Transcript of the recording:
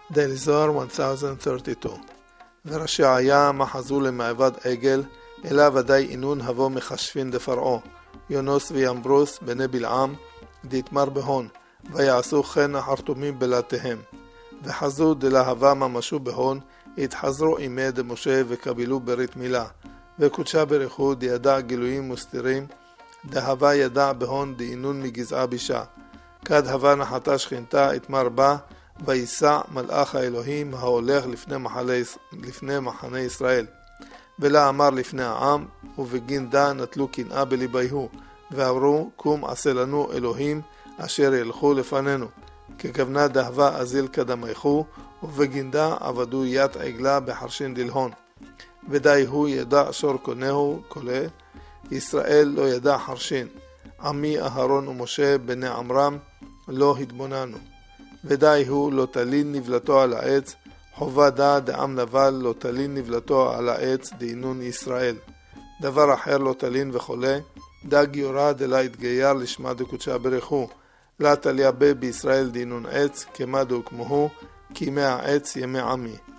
Daily Zohar 1032. ורשעיה מחזו למעבד עגל, אלא ודאי אינון הבוא מחשפין דפרעו, יונוס וימברוס בני בלעם, דתמר בהון, ויעשו כן החרטומים בלעתיהם. וחזו דלהבה ממשו בהון, התחזרו עמי דמשה וקבלו ברית מילה, וקודשה ברכו דידע גילויים מוסתרים, דהבה ידע בהון דאינון מגזעה בישה. כד הווה נחתה שכינתה התמר בה, ויסע מלאך האלוהים ההולך לפני מחנה ישראל. ולה אמר לפני העם, ובגין דה נטלו קנאה בליבייהו, ואמרו, קום עשה לנו אלוהים אשר ילכו לפנינו. ככוונה דהבה אזיל קדמייכו, ובגין דה עבדו ית עגלה בחרשין דלהון. ודי הוא ידע שור קונהו קולה, ישראל לא ידע חרשין. עמי אהרון ומשה בני עמרם לא התבוננו. ודי הוא לא תלין נבלתו על העץ, חובה דה דעם נבל לא תלין נבלתו על העץ דינון ישראל. דבר אחר לא תלין וחולה, דה גיורה דלה התגייר לשמה דקודשה ברכו, לה תליה בישראל דינון עץ, כמה דו כמוהו, כי ימי העץ ימי עמי.